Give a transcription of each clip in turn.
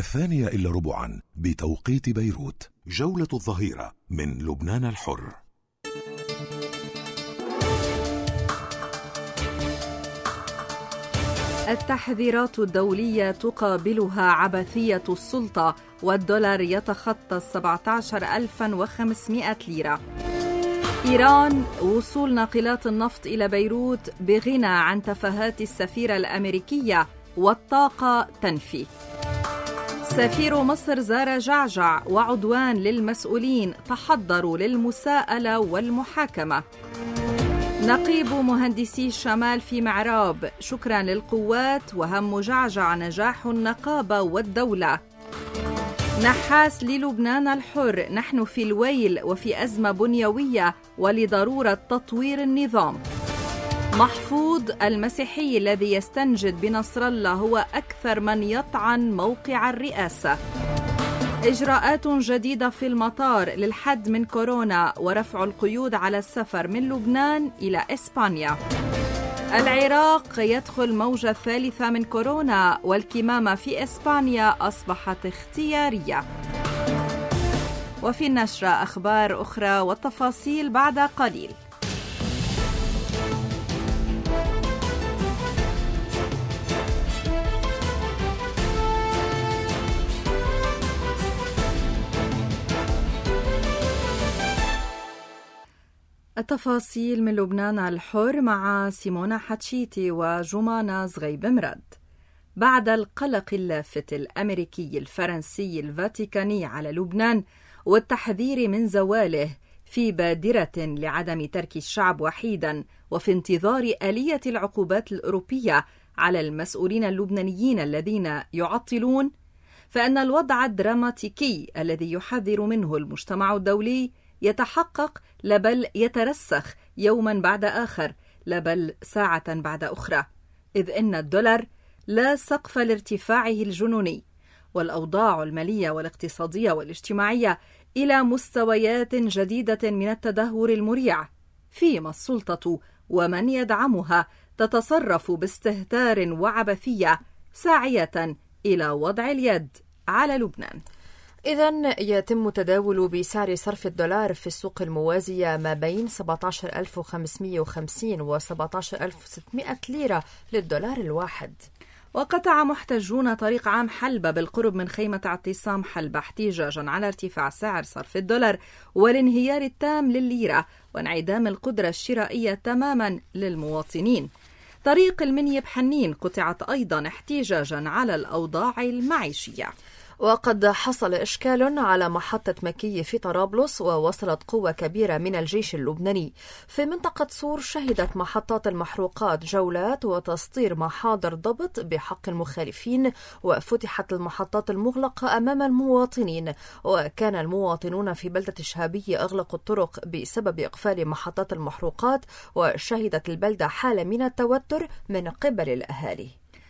1:02 بتوقيت بيروت. جولة الظهيرة من لبنان الحر. التحذيرات الدولية تقابلها عبثية السلطة، والدولار يتخطى 17,500 ليرة. إيران: وصول ناقلات النفط إلى بيروت بغنى عن تفاهات السفيرة الأمريكية، والطاقة تنفي. سفير مصر زار جعجع، وعدوان للمسؤولين، تحضروا للمساءلة والمحاكمة. نقيب مهندسي الشمال في معراب: شكرا للقوات، وهم جعجع نجاح النقابة والدولة. نحاس للبنان الحر: نحن في الويل وفي أزمة بنيوية ولضرورة تطوير النظام. محفوظ: المسيحي الذي يستنجد بنصر الله هو أكثر من يطعن موقع الرئاسة. إجراءات جديدة في المطار للحد من كورونا ورفع القيود على السفر من لبنان إلى إسبانيا. العراق: يدخل موجة ثالثة من كورونا، والكمامة في إسبانيا أصبحت اختيارية. وفي النشرة أخبار أخرى والتفاصيل بعد قليل. التفاصيل من لبنان الحر مع سيمونا حتشيتي وجمانة زغيب مرد. بعد القلق اللافت الأمريكي الفرنسي الفاتيكاني على لبنان والتحذير من زواله في بادرة لعدم ترك الشعب وحيدا، وفي انتظار آلية العقوبات الأوروبية على المسؤولين اللبنانيين الذين يعطلون، فإن الوضع الدراماتيكي الذي يحذر منه المجتمع الدولي يتحقق، لبل يترسخ يوما بعد آخر، لبل ساعة بعد أخرى، إذ إن الدولار لا سقف لارتفاعه الجنوني، والأوضاع المالية والاقتصادية والاجتماعية إلى مستويات جديدة من التدهور المريع، فيما السلطة ومن يدعمها تتصرف باستهتار وعبثية، ساعية إلى وضع اليد على لبنان. إذن يتم تداول بسعر صرف الدولار في السوق الموازية ما بين 17,550 و 17,600 ليرة للدولار الواحد. وقطع محتجون طريق عام حلبة بالقرب من خيمة اعتصام حلبة احتجاجا على ارتفاع سعر صرف الدولار والانهيار التام للليرة وانعدام القدرة الشرائية تماما للمواطنين. طريق المنيب حنين قطعت أيضا احتجاجا على الأوضاع المعيشية. وقد حصل إشكال على محطة مكي في طرابلس، ووصلت قوة كبيرة من الجيش اللبناني. في منطقة صور شهدت محطات المحروقات جولات وتسطير محاضر ضبط بحق المخالفين، وفتحت المحطات المغلقة أمام المواطنين، وكان المواطنون في بلدة شهابية أغلقوا الطرق بسبب إقفال محطات المحروقات، وشهدت البلدة حالة من التوتر من قبل الأهالي.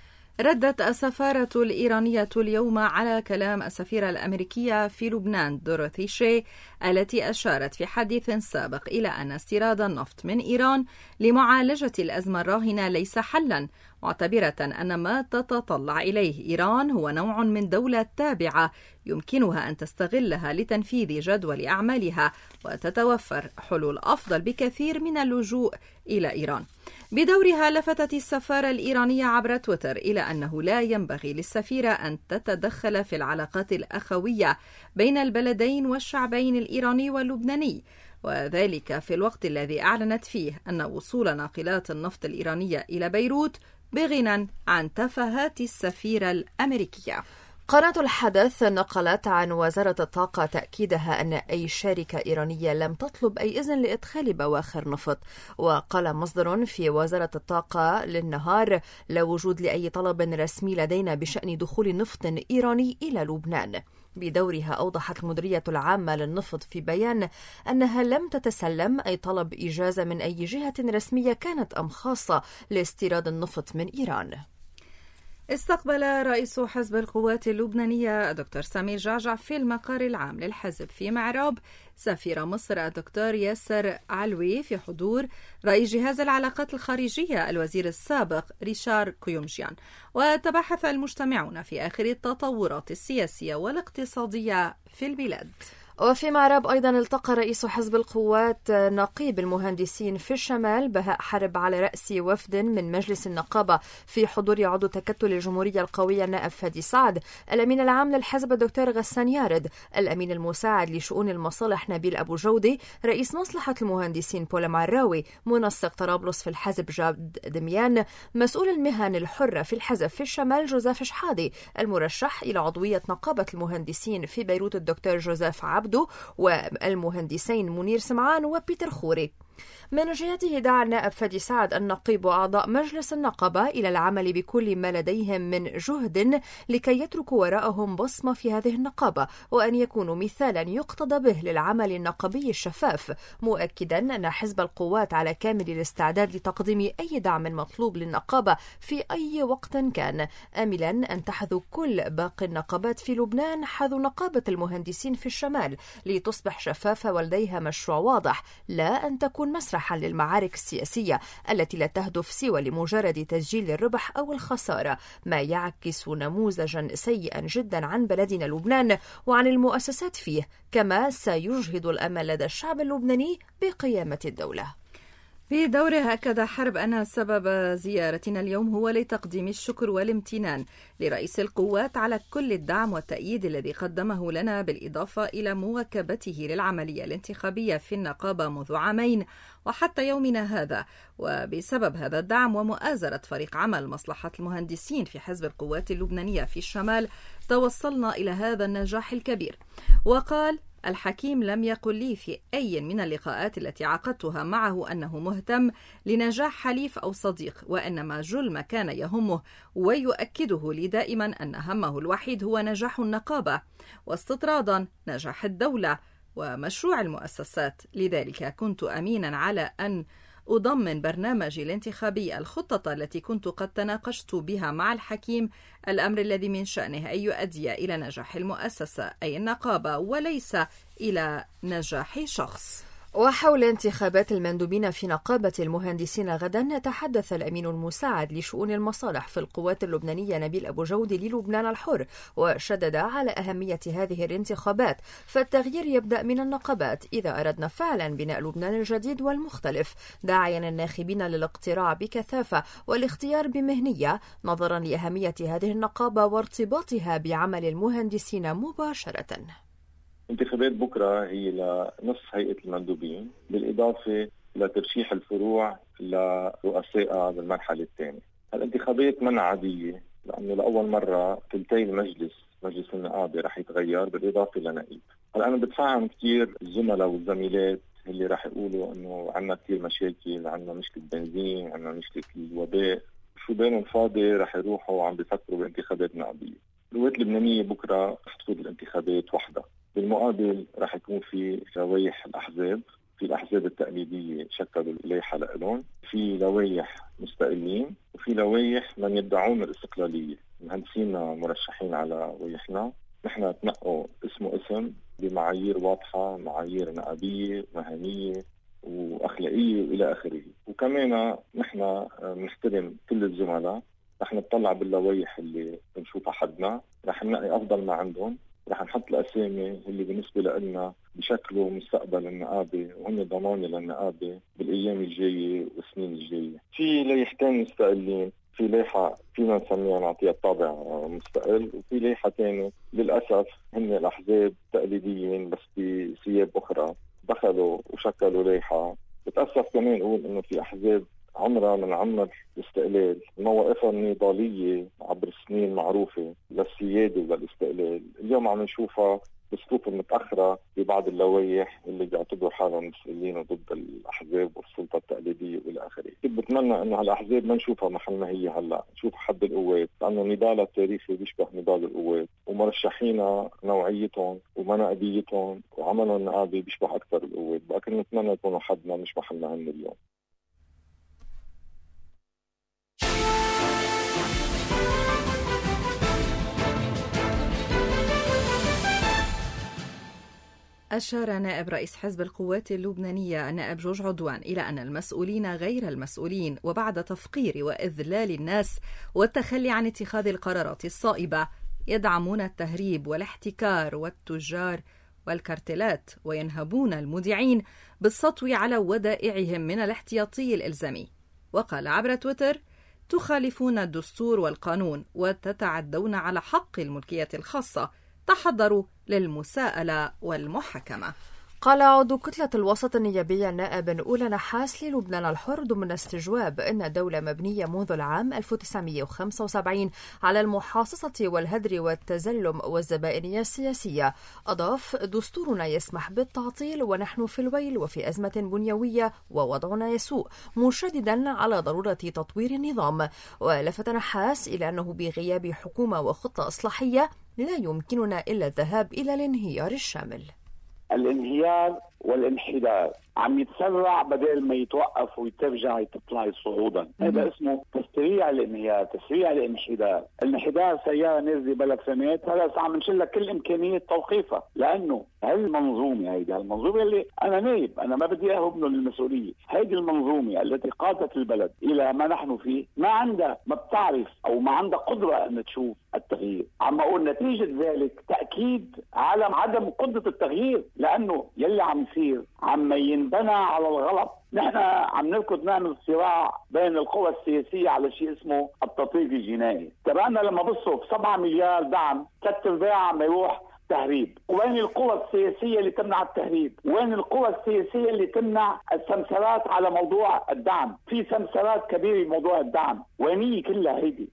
ردت السفارة الإيرانية اليوم على كلام السفيرة الأمريكية في لبنان دورثي شي، التي أشارت في حديث سابق إلى أن استيراد النفط من إيران لمعالجة الأزمة الراهنة ليس حلا، معتبرة أن ما تتطلع إليه إيران هو نوع من دولة تابعة يمكنها أن تستغلها لتنفيذ جدول أعمالها، وتتوفر حلول أفضل بكثير من اللجوء إلى إيران. بدورها لفتت السفارة الإيرانية عبر تويتر إلى أنه لا ينبغي للسفيرة أن تتدخل في العلاقات الأخوية بين البلدين والشعبين الإيراني واللبناني، وذلك في الوقت الذي أعلنت فيه أن وصول ناقلات النفط الإيرانية إلى بيروت بغنى عن تفاهات السفيرة الأمريكية. قناة الحدث نقلت عن وزارة الطاقة تأكيدها أن أي شركة إيرانية لم تطلب أي إذن لإدخال بواخر نفط. وقال مصدر في وزارة الطاقة للنهار: لا وجود لأي طلب رسمي لدينا بشأن دخول نفط إيراني إلى لبنان. بدورها أوضحت المديرية العامة للنفط في بيان أنها لم تتسلم أي طلب إجازة من أي جهة رسمية كانت أم خاصة لاستيراد النفط من إيران. استقبل رئيس حزب القوات اللبنانية الدكتور سمير جعجع في المقر العام للحزب في معراب سفير مصر الدكتور ياسر علوي في حضور رئيس جهاز العلاقات الخارجية الوزير السابق ريشار كويومجيان. وتبحث المجتمعون في آخر التطورات السياسية والاقتصادية في البلاد. وفي معراب أيضا التقى رئيس حزب القوات نقيب المهندسين في الشمال بهاء حرب على رأس وفد من مجلس النقابة في حضور عضو تكتل الجمهورية القوية النائب فادي سعد، الأمين العام للحزب الدكتور غسان يارد، الأمين المساعد لشؤون المصالح نبيل أبو جودي، رئيس مصلحة المهندسين بولا معراوي، منسق طرابلس في الحزب جاد دميان، مسؤول المهن الحرة في الحزب في الشمال جوزيف شحادي، المرشح إلى عضوية نقابة المهندسين في بيروت الدكتور جوزيف عبدو، والمهندسين منير سمعان وبيتر خوري. من جهته دعا النائب فادي سعد النقيب وأعضاء مجلس النقابة إلى العمل بكل ما لديهم من جهد لكي يتركوا وراءهم بصمة في هذه النقابة وأن يكونوا مثالا يقتضى به للعمل النقابي الشفاف، مؤكدا أن حزب القوات على كامل الاستعداد لتقديم أي دعم مطلوب للنقابة في أي وقت كان، آملا أن تحذو كل باقي النقابات في لبنان حذو نقابة المهندسين في الشمال لتصبح شفافة ولديها مشروع واضح، لا أن تكون مسرحا للمعارك السياسية التي لا تهدف سوى لمجرد تسجيل الربح أو الخسارة، ما يعكس نموذجا سيئا جدا عن بلدنا لبنان وعن المؤسسات فيه، كما سيجهد الأمل لدى الشعب اللبناني بقيامة الدولة. في دوره أكد حرب أن سبب زيارتنا اليوم هو لتقديم الشكر والامتنان لرئيس القوات على كل الدعم والتأييد الذي قدمه لنا، بالإضافة إلى مواكبته للعملية الانتخابية في النقابة منذ عامين وحتى يومنا هذا. وبسبب هذا الدعم ومؤازرة فريق عمل مصلحة المهندسين في حزب القوات اللبنانية في الشمال توصلنا إلى هذا النجاح الكبير. وقال: الحكيم لم يقل لي في أي من اللقاءات التي عقدتها معه أنه مهتم لنجاح حليف أو صديق، وإنما جل ما كان يهمه ويؤكده لي دائما أن همه الوحيد هو نجاح النقابة واستطرادا نجاح الدولة ومشروع المؤسسات. لذلك كنت أمينا على أن أضمن برنامجي الانتخابي الخطة التي كنت قد تناقشت بها مع الحكيم، الأمر الذي من شأنه أن يؤدي إلى نجاح المؤسسة أي النقابة وليس إلى نجاح شخص. وحول انتخابات المندوبين في نقابة المهندسين غدا تحدث الأمين المساعد لشؤون المصالح في القوات اللبنانية نبيل أبو جودي للبنان الحر، وشدد على أهمية هذه الانتخابات، فالتغيير يبدأ من النقابات إذا أردنا فعلا بناء لبنان الجديد والمختلف، داعيا الناخبين للاقتراع بكثافة والاختيار بمهنية نظرا لأهمية هذه النقابة وارتباطها بعمل المهندسين مباشرة. انتخابات بكرة هي لنص هيئة المندوبين بالإضافة لترشيح الفروع لرؤساء بالمرحلة الثانية. الانتخابات من عادية لأنه لأول مرة ثلثي مجلس النقابة رح يتغير بالإضافة لنقيب. هلا أنا بتفهم كتير الزملاء والزميلات اللي رح يقولوا إنه عنا كتير مشاكل، عنا مشكلة بنزين، عنا مشكلة الوباء، شو بينهم فاضي رح يروحوا عم بيفكروا بانتخابات نقابية. القوات اللبنانية بكرة رح تخوض الانتخابات وحدها. بالمقابل رح يكون في لوائح الأحزاب، في الأحزاب التقليدية شكلوا لائحة لهم، في لوائح مستقلين، وفي لوائح من يدعون الاستقلالية. مهندسينا مرشحين على ويحنا، نحن تنقوا اسم بمعايير واضحة، معايير نقابية مهنية وأخلاقية وإلى آخره. وكمان نحن نحترم كل الزملاء، رح نطلع باللوائح اللي بنشوفها حدنا، رح نلاقي أفضل ما عندهم، رح نحط الأسامي اللي بالنسبة لنا بشكلوا مستقبل النقابة وهم ضمانة للنقابة بالأيام الجاية والسنين الجاية. في لائحتين مستقلين، في لائحة فينا نسميها نعطيها طابع مستقل، وفي لائحة تانية للأسف هن الأحزاب التقليديين بس بثياب أخرى دخلوا وشكلوا لائحة. بتأسف كمان أقول إنه في أحزاب عمرها من عمر الاستقلال، مواقفها النضالية عبر السنين معروفة للسيادة وللاستقلال، اليوم عم نشوفها بالصفوف المتأخرة ببعض اللوائح اللي بيعتبروا حالهم مسؤولين ضد الأحزاب والسلطة التقليدية وإلى آخره. بتمنى إنه هالأحزاب ما نشوفها محل ما هي هلا، نشوف حد القوات، لأنه نضالها التاريخي بيشبه نضال القوات، ومرشحينا نوعيتهم ومناقبيتهم وعملهم النقابي بيشبه أكثر القوات، لكن نتمنى يكونوا حدنا مش محلنا هن اليوم. أشار نائب رئيس حزب القوات اللبنانية النائب جورج عدوان إلى أن المسؤولين غير المسؤولين، وبعد تفقير وإذلال الناس والتخلي عن اتخاذ القرارات الصائبة يدعمون التهريب والاحتكار والتجار والكارتلات، وينهبون المذيعين بالسطو على ودائعهم من الاحتياطي الإلزامي. وقال عبر تويتر: تخالفون الدستور والقانون وتتعدون على حق الملكية الخاصة، تحضروا للمساءلة والمحاكمة. قال عضو كتلة الوسط النيابية النائب أولى نحاس للبنان الحر ضمن استجواب إن الدولة مبنية منذ العام 1975 على المحاصصة والهدر والتزلم والزبائنية السياسية. أضاف: دستورنا يسمح بالتعطيل ونحن في الويل وفي أزمة بنيوية ووضعنا يسوء، مشددا على ضرورة تطوير النظام. ولفت نحاس إلى أنه بغياب حكومة وخطة إصلاحية لا يمكننا إلا الذهاب إلى الانهيار الشامل. الانهيار والانحدار عم يتسرع بدل ما يتوقف ويترجع تطلع صعودا. هذا اسمه تسريع الانهيار، تسريع الانحدار. الانحدار سيارة نازلة بلا فرامات، هلا عم نشيل لك كل إمكانية توقيفها، لأنه هالمنظومة هيدي المنظومة اللي أنا نايب، أنا ما بدي أهرب من المسؤولية. هيدي المنظومة التي قادت البلد إلى ما نحن فيه ما عندها، ما بتعرف أو ما عندها قدرة أن تشوف التغيير. عم أقول نتيجة ذلك تأكيد على عدم قدرة التغيير، لأنه يلي عم يصير عم ينبنى على الغلط. نحن عم نركض نعمل صراع بين القوى السياسية على شيء اسمه التطبيق الجنائي. تبعنا لما بصرف 7 مليار دعم 3/4 عم يروح تهريب. وين القوى السياسية اللي تمنع التهريب؟ وين القوى السياسية اللي تمنع السمسرات على موضوع الدعم؟ في سمسرات كبيرة بموضوع الدعم، وينية كلها هيدي.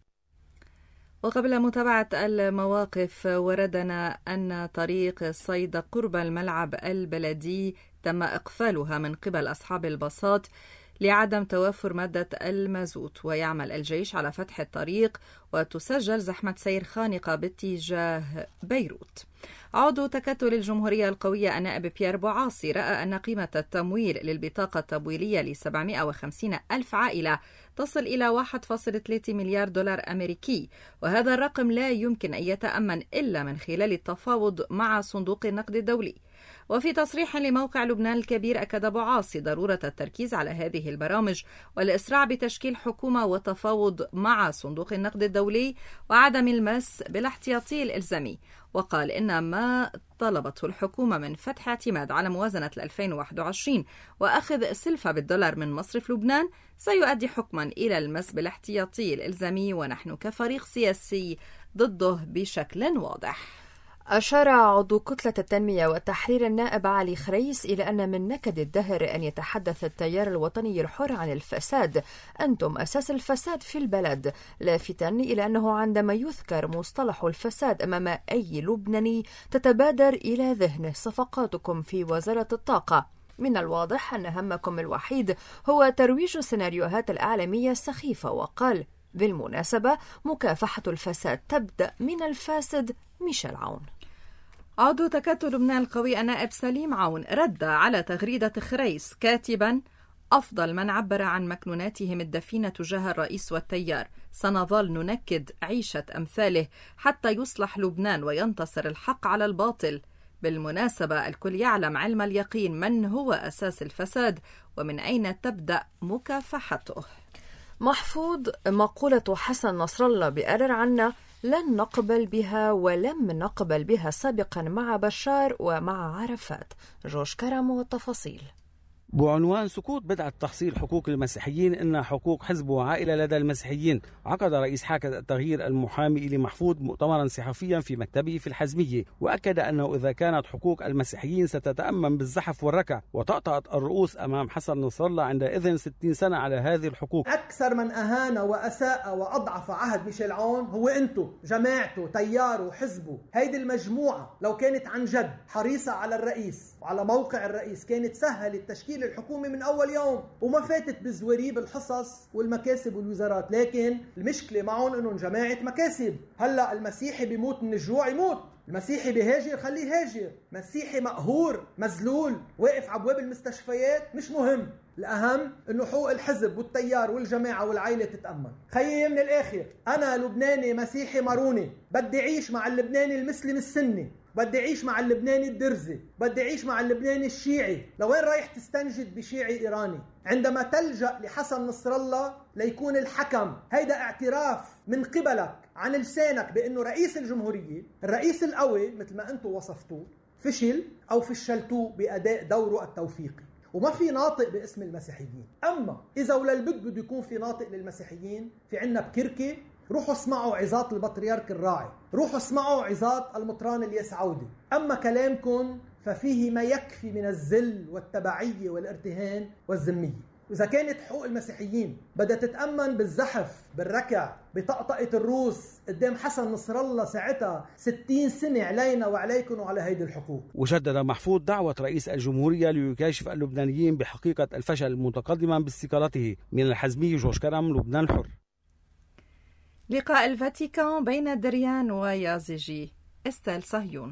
وقبل متابعة المواقف، وردنا أن طريق الصيد قرب الملعب البلدي تم إقفالها من قبل أصحاب الباصات لعدم توفر مادة المازوت، ويعمل الجيش على فتح الطريق وتسجل زحمة سير خانقة باتجاه بيروت. عضو تكتل الجمهورية القوية النائب بيير بوعاصي رأى أن قيمة التمويل للبطاقة التمويلية ل750 ألف عائلة تصل إلى 1.3 مليار دولار أمريكي، وهذا الرقم لا يمكن أن يتأمن إلا من خلال التفاوض مع صندوق النقد الدولي. وفي تصريح لموقع لبنان الكبير أكد بوعاصي ضرورة التركيز على هذه البرامج والإسراع بتشكيل حكومة وتفاوض مع صندوق النقد الدولي وعدم المس بالاحتياطي الإلزامي. وقال إن ما طلبته الحكومة من فتح اعتماد على موازنة 2021 وأخذ سلفة بالدولار من مصرف لبنان سيؤدي حكما إلى المس بالاحتياطي الإلزامي، ونحن كفريق سياسي ضده بشكل واضح. أشار عضو كتلة التنمية والتحرير النائب علي خريس إلى أن من نكد الدهر أن يتحدث التيار الوطني الحر عن الفساد. أنتم أساس الفساد في البلد، لافتا إلى أنه عندما يذكر مصطلح الفساد أمام أي لبناني تتبادر إلى ذهنه صفقاتكم في وزارة الطاقة. من الواضح أن همكم الوحيد هو ترويج السيناريوهات الإعلامية السخيفة. وقال: بالمناسبة مكافحة الفساد تبدأ من الفاسد. ميشيل عون. عضو تكتل لبنان القوي النائب سليم عون رد على تغريدة خريس كاتبا: أفضل من عبر عن مكنوناتهم الدفينة تجاه الرئيس والتيار، سنظل ننكد عيشة أمثاله حتى يصلح لبنان وينتصر الحق على الباطل. بالمناسبة الكل يعلم علم اليقين من هو أساس الفساد ومن أين تبدأ مكافحته. محفوظ: مقولة حسن نصر الله بقرر عنا لن نقبل بها ولم نقبل بها سابقا مع بشار ومع عرفات. جورج كرم والتفاصيل. بعنوان سقوط بدعة تحصيل حقوق المسيحيين إنها حقوق حزب وعائلة لدى المسيحيين، عقد رئيس حركة التغيير المحامي إلي محفوظ مؤتمرا صحفيا في مكتبه في الحزمية، وأكد أنه إذا كانت حقوق المسيحيين ستتأمم بالزحف والركع وتأطأة الرؤوس أمام حسن نصر الله عندئذ 60 سنة على هذه الحقوق. أكثر من أهان وأساء وأضعف عهد ميشيل عون هو أنتو، جماعته، تياره وحزبه. هيدي المجموعة لو كانت عن جد حريصة على الرئيس وعلى موقع الرئيس كانت سهلت تشكيل الحكومة من أول يوم وما فاتت بزواريب الحصص والمكاسب والوزارات. لكن المشكلة معهم إنهم جماعة مكاسب. هلأ المسيحي بيموت من الجوع يموت، المسيحي بيهاجر خليه يهاجر، مسيحي مقهور مزلول واقف على ابواب المستشفيات مش مهم. الأهم إنه حقوق الحزب والتيار والجماعة والعائلة تتأمن. خيي من الآخر، أنا لبناني مسيحي ماروني بدي أعيش مع اللبناني المسلم السني، بدي أعيش مع اللبناني الدرزي، بدي أعيش مع اللبناني الشيعي. لوين رايح تستنجد بشيعي إيراني؟ عندما تلجأ لحسن نصر الله ليكون الحكم، هيدا اعتراف من قبلك عن لسانك بأنه رئيس الجمهورية الرئيس القوي مثل ما أنتم وصفتوه فشل أو فشلتوه بأداء دوره التوفيقي، وما في ناطق باسم المسيحيين. أما إذا وللبد بده يكون في ناطق للمسيحيين، في عنا بكركي روحوا اسمعوا عظات البطريرك الراعي، روحوا اسمعوا عظات المطران الياس عودي. أما كلامكم ففيه ما يكفي من الذل والتبعية والارتهان والذمية. إذا كانت حقوق المسيحيين بدها تتأمن بالزحف، بالركع، بطقطقة الروس قدام حسن نصر الله ساعتها 60 سنة علينا وعليكم وعلى هيدي الحقوق. وجدد محفوظ دعوة رئيس الجمهورية ليكاشف اللبنانيين بحقيقة الفشل متقدما باستقالته من الحزمية جورج كرم لبنان الحر. لقاء الفاتيكان بين دريان ويازيجي. استيل صهيون.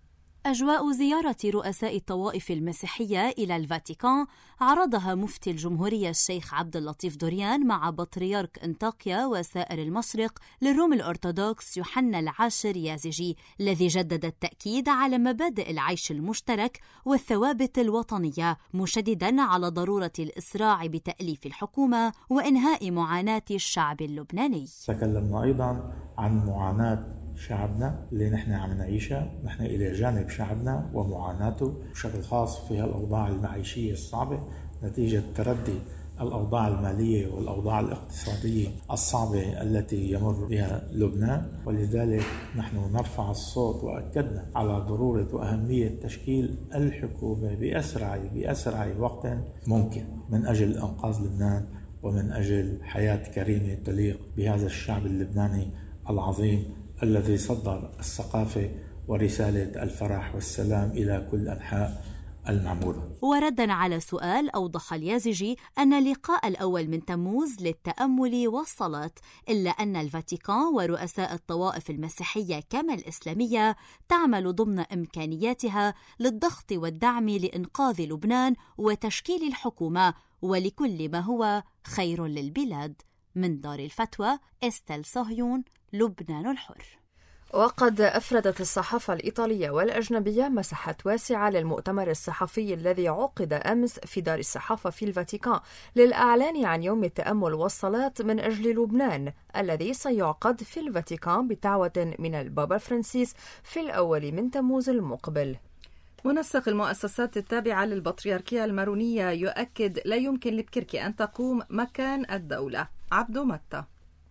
أجواء زيارة رؤساء الطوائف المسيحية إلى الفاتيكان عرضها مفتي الجمهورية الشيخ عبد اللطيف دريان مع بطريرك أنطاكيا وسائر المشرق للروم الأرثوذكس يوحنا العاشر يازيجي، الذي جدد التأكيد على مبادئ العيش المشترك والثوابت الوطنية، مشددا على ضرورة الإسراع بتأليف الحكومة وإنهاء معاناة الشعب اللبناني. تكلمنا أيضا عن معاناة شعبنا اللي نحن عم نعيشها، نحن إلى جانب شعبنا ومعاناته بشكل خاص في هالأوضاع المعيشية الصعبة نتيجة تردي الأوضاع المالية والأوضاع الاقتصادية الصعبة التي يمر بها لبنان. ولذلك نحن نرفع الصوت وأكدنا على ضرورة وأهمية تشكيل الحكومة بأسرع وقت ممكن من أجل إنقاذ لبنان ومن أجل حياة كريمة تليق بهذا الشعب اللبناني العظيم الذي صدر الثقافة ورسالة الفرح والسلام إلى كل أنحاء المعمورة. وردا على سؤال أوضح اليازيجي أن اللقاء الأول من تموز للتأمل والصلاة، إلا أن الفاتيكان ورؤساء الطوائف المسيحية كما الإسلامية تعمل ضمن إمكانياتها للضغط والدعم لإنقاذ لبنان وتشكيل الحكومة ولكل ما هو خير للبلاد. من دار الفتوى استيل صهيون، لبنان الحر. وقد أفردت الصحافة الإيطالية والأجنبية مساحات واسعة للمؤتمر الصحفي الذي عقد أمس في دار الصحافة في الفاتيكان للإعلان عن يوم التأمل والصلاة من أجل لبنان، الذي سيعقد في الفاتيكان بدعوة من البابا فرانسيس في الأول من تموز المقبل. منسق المؤسسات التابعة للبطريركية المارونية يؤكد لا يمكن لبكركي أن تقوم مكان الدولة. عبدو متى.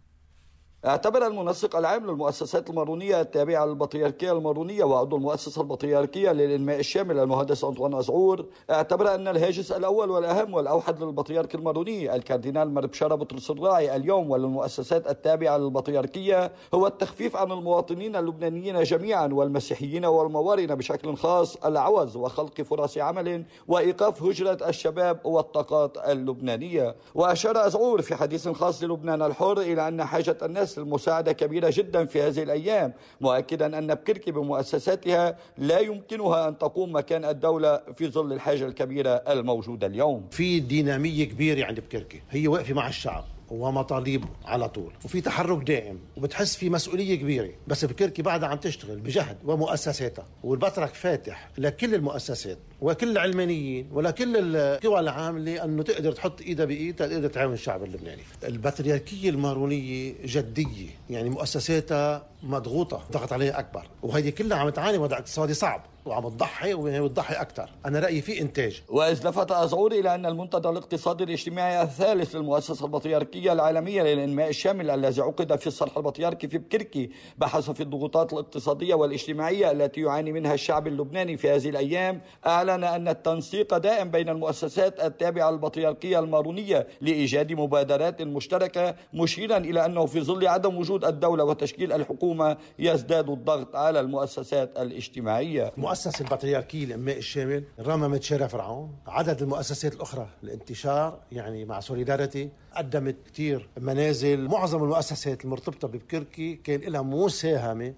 اعتبر المنسق العام للمؤسسات المارونية التابعة للبطريركية المارونية وعضو المؤسسة البطريركية للإنماء الشامل المهندس أنطوان أزعور اعتبر أن الهاجس الأول والأهم والأوحد للبطريرك الماروني الكاردينال مربشارة بطرس الراعي اليوم وللمؤسسات التابعة للبطريركية هو التخفيف عن المواطنين اللبنانيين جميعا والمسيحيين والموارنة بشكل خاص العوز وخلق فرص عمل وإيقاف هجرة الشباب والطاقات اللبنانية. وأشار أزعور في حديث خاص للبنان الحر إلى أن حاجة الناس المساعدة كبيرة جدا في هذه الأيام، مؤكدا أن بكركي بمؤسساتها لا يمكنها أن تقوم مكان الدولة في ظل الحاجة الكبيرة الموجودة اليوم. في دينامية كبيرة عند بكركي، هي واقفة مع الشعب ومطالبه على طول، وفي تحرك دائم وبتحس في مسؤولية كبيرة. بس بكركي بعدها عم تشتغل بجهد ومؤسساتها، والبطرك فاتح لكل المؤسسات وكل العلمانيين ولكل القوى العاملة أنه تقدر تحط إيدها بإيد تقدر تعاون الشعب اللبناني. البطريركية المارونية جدية، يعني مؤسساتها مضغوطة، ضغط عليها أكبر، وهذه كلها عم تعاني وضع اقتصادي صعب وعم تضحي وتضحي أكثر. أنا رأيي في إنتاج. وإذ لفت أزعور إلى أن المنتدى الاقتصادي الاجتماعي الثالث للمؤسسة البطريركية العالمية للإنماء الشامل الذي عقد في الصرح البطريركي في بكركي بحث في الضغوطات الاقتصادية والاجتماعية التي يعاني منها الشعب اللبناني في هذه الأيام، أعلن أن التنسيق دائم بين المؤسسات التابعة للبطريركية المارونية لإيجاد مبادرات مشتركة، مشيرا إلى أنه في ظل عدم وجود الدولة وتشكيل الحكومة يزداد الضغط على المؤسسات الاجتماعية. مؤسسة البطريركية الإنماء الشامل رممت شارع فرعون، عدد المؤسسات الأخرى الانتشار يعني مع سوليداريتي قدمت كتير منازل. معظم المؤسسات المرتبطة ببكركي كان لها مساهمة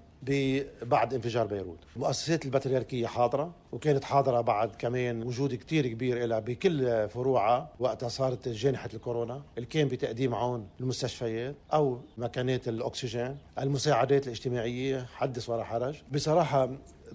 بعد انفجار بيروت. المؤسسات البطريركية حاضرة، وكانت حاضرة بعد كمان وجود كتير كبير لها بكل فروعها وقتها صارت جائحة الكورونا، اللي كان بتقديم عون المستشفيات أو مكانات الأكسجين، المساعدات الاجتماعية حدث ولا حرج. بصراحة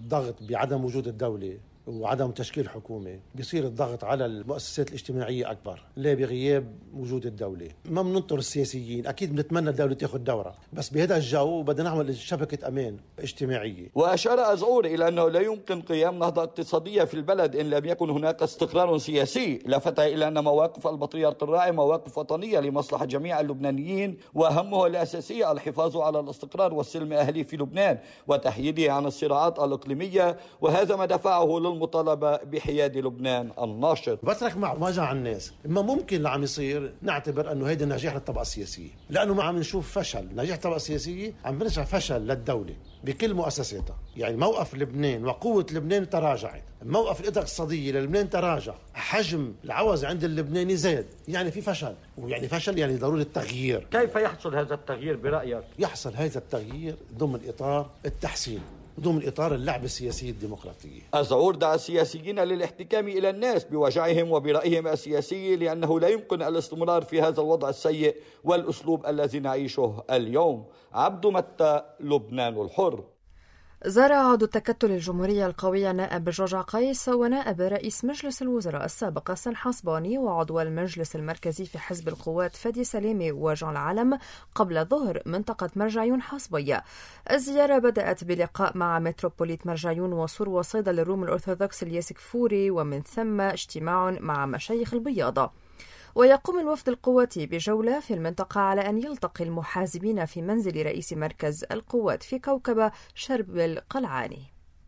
الضغط بعدم وجود الدولة وعدم تشكيل حكومة، بيصير الضغط على المؤسسات الاجتماعية أكبر. ليه؟ بغياب وجود الدولة. ما بننطر السياسيين، أكيد بنتمنى الدولة تأخذ دورة، بس بهذا الجو بدنا نعمل شبكة أمان اجتماعية. وأشار أزعور إلى أنه لا يمكن قيام نهضة اقتصادية في البلد إن لم يكن هناك استقرار سياسي، لفت إلى أن مواقف البطريرك الراعي مواقف وطنية لمصلحة جميع اللبنانيين، وأهمها الأساسية الحفاظ على الاستقرار والسلم الأهلي في لبنان وتحييده عن الصراعات الإقليمية، وهذا ما دفعه للمطالبة بحياد لبنان الناشط. بترك مع وجع الناس، ما ممكن اللي عم يصير نعتبر انه هيدا نجاح للطبقة السياسية، لانه ما عم نشوف فشل. نجاح الطبقة السياسية عم بنرجع فشل للدولة بكل مؤسساتها. يعني موقف لبنان وقوة لبنان تراجعت، موقف الإدارة الاقتصادية للبنان تراجع، حجم العوز عند اللبناني زاد، يعني في فشل، ويعني فشل يعني ضرورة التغيير. كيف يحصل هذا التغيير برأيك؟ يحصل هذا التغيير ضمن إطار التحسين، ضمن إطار اللعبة السياسية الديمقراطية. أزعور دعا السياسيين للاحتكام إلى الناس بوجعهم وبرأيهم السياسي، لأنه لا يمكن الاستمرار في هذا الوضع السيء والأسلوب الذي نعيشه اليوم. عبد متى، لبنان الحر. زار عضو التكتل الجمهورية القوية نائب جورج عقيس ونائب رئيس مجلس الوزراء السابق حسن حصباني وعضو المجلس المركزي في حزب القوات فادي سلامي وجان العلم قبل الظهر منطقة مرجعيون حصبية. الزيارة بدأت بلقاء مع متروبوليت مرجعيون وصور وصيدا للروم الأرثوذكس الياسك فوري، ومن ثم اجتماع مع مشايخ البياضة. ويقوم الوفد القواتي بجولة في المنطقة على أن يلتقي المحازبين في منزل رئيس مركز القوات في كوكبة شرب القلعاني.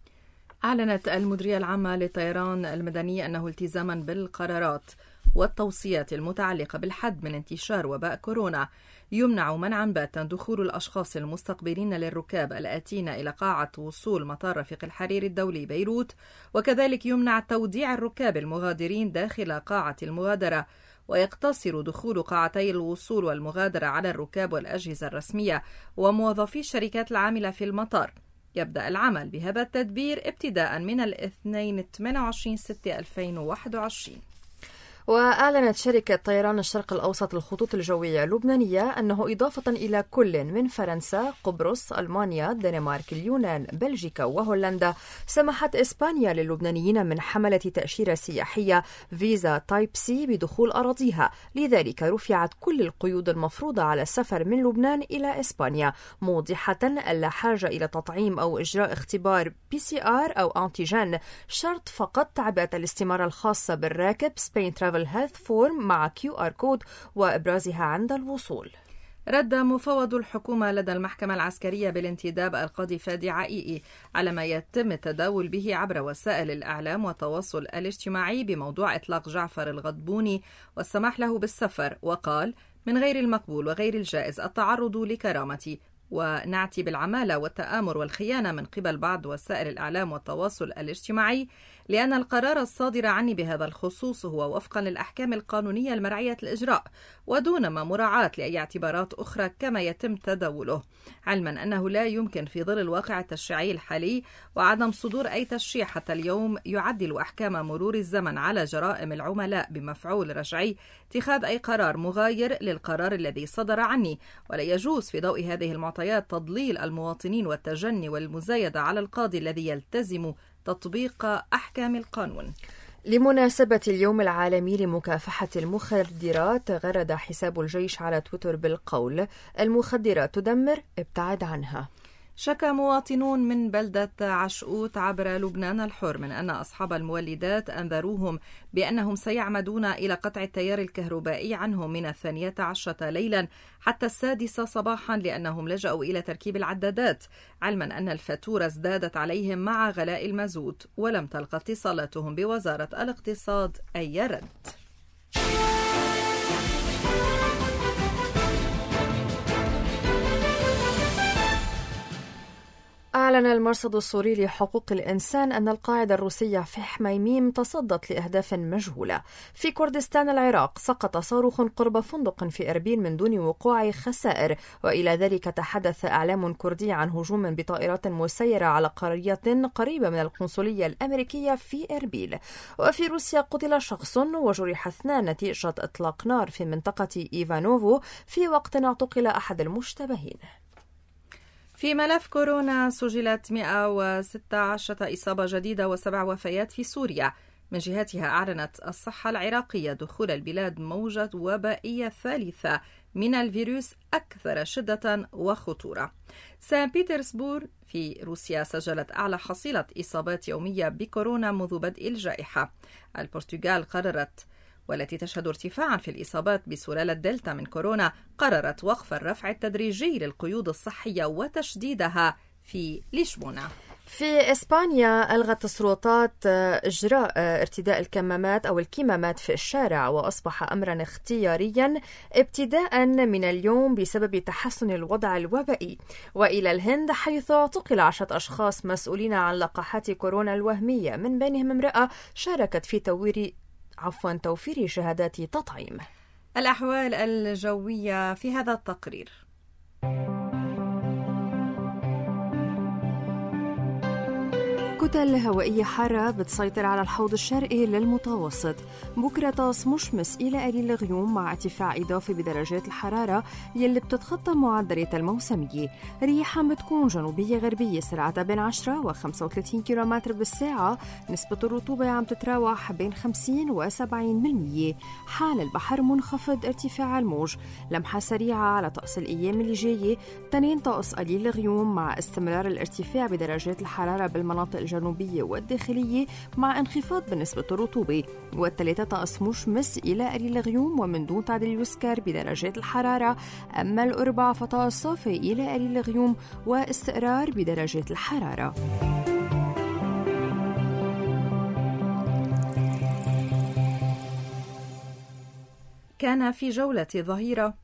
أعلنت المديرية العامة للطيران المدني أنه التزاما بالقرارات والتوصيات المتعلقة بالحد من انتشار وباء كورونا يمنع منعا باتا دخول الأشخاص المستقبلين للركاب الآتين إلى قاعة وصول مطار رفيق الحريري الدولي بيروت، وكذلك يمنع توديع الركاب المغادرين داخل قاعة المغادرة، ويقتصر دخول قاعتي الوصول والمغادرة على الركاب والأجهزة الرسمية وموظفي الشركات العاملة في المطار. يبدأ العمل بهذا التدبير ابتداء من الاثنين 28/6/2021. وأعلنت شركة طيران الشرق الأوسط الخطوط الجوية اللبنانية أنه إضافة إلى كل من فرنسا، قبرص، ألمانيا، الدنمارك، اليونان، بلجيكا وهولندا، سمحت إسبانيا للبنانيين من حملة تأشيرة سياحية فيزا تايب سي بدخول أراضيها. لذلك رفعت كل القيود المفروضة على السفر من لبنان إلى إسبانيا، موضحة ألا حاجة إلى تطعيم أو إجراء اختبار PCR أو أنتيجين، شرط فقط تعبئة الاستمارة الخاصة بالراكب سبين ترافل هيلث فورم مع QR كود وإبرازها عند الوصول. رد مفوض الحكومة لدى المحكمة العسكرية بالانتداب القاضي فادي عائيي على ما يتم التداول به عبر وسائل الإعلام والتواصل الاجتماعي بموضوع إطلاق جعفر الغضبوني والسماح له بالسفر، وقال: من غير المقبول وغير الجائز التعرض لكرامتي، ونعتي بالعمالة والتآمر والخيانة من قبل بعض وسائل الإعلام والتواصل الاجتماعي، لأن القرار الصادر عني بهذا الخصوص هو وفقا للأحكام القانونية المرعية الإجراء ودون ما مراعاة لأي اعتبارات أخرى كما يتم تداوله، علما أنه لا يمكن في ظل الواقع التشريعي الحالي وعدم صدور أي تشريع حتى اليوم يعدل أحكام مرور الزمن على جرائم العملاء بمفعول رجعي اتخاذ أي قرار مغاير للقرار الذي صدر عني، ولا يجوز في ضوء هذه المعطيات تضليل المواطنين والتجني والمزايدة على القاضي الذي يلتزم تطبيق أحكام القانون. لمناسبة اليوم العالمي لمكافحة المخدرات، غرد حساب الجيش على تويتر بالقول: المخدرات تدمر، ابتعد عنها. شكى مواطنون من بلدة عشقوت عبر لبنان الحر من أن أصحاب المولدات أنذروهم بأنهم سيعمدون إلى قطع التيار الكهربائي عنهم من 12 ليلا حتى 6 صباحا لأنهم لجأوا إلى تركيب العدادات، علما أن الفاتورة ازدادت عليهم مع غلاء المازوت، ولم تلقى اتصالاتهم بوزارة الاقتصاد أي رد. أعلن المرصد السوري لحقوق الإنسان أن القاعدة الروسية في حميميم تصدت لأهداف مجهولة. في كردستان العراق سقط صاروخ قرب فندق في إربيل من دون وقوع خسائر، وإلى ذلك تحدث إعلام كردي عن هجوم بطائرات مسيرة على قرية قريبة من القنصلية الأمريكية في إربيل. وفي روسيا قتل شخص وجرح 2 نتيجة إطلاق نار في منطقة إيفانوفو في وقت اعتقل أحد المشتبهين. في ملف كورونا سجلت 116 إصابة جديدة و7 وفيات في سوريا. من جهتها أعلنت الصحة العراقية دخول البلاد موجة وبائية ثالثة من الفيروس أكثر شدة وخطورة. سان بيترسبورغ في روسيا سجلت أعلى حصيلة إصابات يومية بكورونا منذ بدء الجائحة. البرتغال قررت والتي تشهد ارتفاعا في الإصابات بسلالة دلتا من كورونا قررت وقف الرفع التدريجي للقيود الصحية وتشديدها في لشبونة. في إسبانيا ألغت السلطات إجراء ارتداء الكمامات أو الكمامات في الشارع، وأصبح أمرا اختياريا ابتداء من اليوم بسبب تحسن الوضع الوبائي. وإلى الهند حيث اعتقل 10 أشخاص مسؤولين عن لقاحات كورونا الوهمية، من بينهم امرأة شاركت في توفير شهادات تطعيم. الأحوال الجوية في هذا التقرير. كتل هوائية حارة بتسيطر على الحوض الشرقي للمتوسط. بكرة طقس مشمس إلى قليل الغيوم مع ارتفاع إضافي بدرجات الحرارة يلي بتتخطى معدلات الموسمية. رياح بتكون جنوبية غربية سرعتها بين 10 و 35 كيلومتر بالساعة. نسبة الرطوبة عم تتراوح بين 50 و 70%. حال البحر منخفض ارتفاع الموج. لمحة سريعة على طقس الأيام اللي جاية. 2 طقس قليل الغيوم مع استمرار الارتفاع بدرجات الحرارة بالمناطق الجنوبية والداخلية مع انخفاض بنسبة الرطوبة. والثلاثة طقس مشمس إلى قليل الغيوم ومن دون تعديل يذكر بدرجات الحرارة. أما الأربع فطقس صافي إلى قليل الغيوم واستقرار بدرجات الحرارة. كان في جولة ظهيرة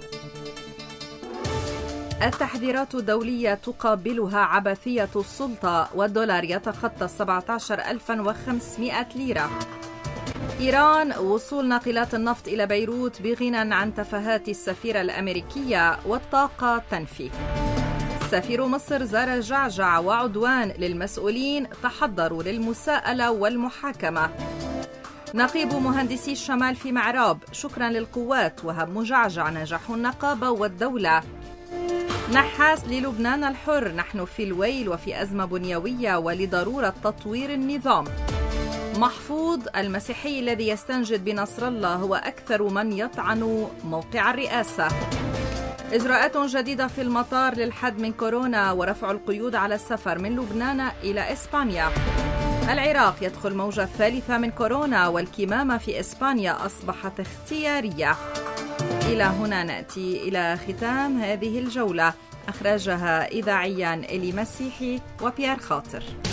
التحذيرات الدولية تقابلها عبثية السلطة، والدولار يتخطى 17,500 ليرة. إيران وصول ناقلات النفط إلى بيروت بغنى عن تفاهات السفيرة الأمريكية، والطاقة تنفي. سفير مصر زار جعجع وعدوان للمسؤولين تحضروا للمساءلة والمحاكمة. نقيب مهندسي الشمال في معراب شكرا للقوات وهب مجعجع نجاح النقابة والدولة. نحاس للبنان الحر نحن في الويل وفي أزمة بنيوية ولضرورة تطوير النظام. محفوظ المسيحي الذي يستنجد بنصر الله هو أكثر من يطعن موقع الرئاسة. إجراءات جديدة في المطار للحد من كورونا ورفع القيود على السفر من لبنان إلى إسبانيا. العراق يدخل موجة ثالثة من كورونا والكمامة في إسبانيا أصبحت اختيارية. إلى هنا نأتي إلى ختام هذه الجولة. أخرجها إذاعيا إلي مسيحي وبيير خاطر.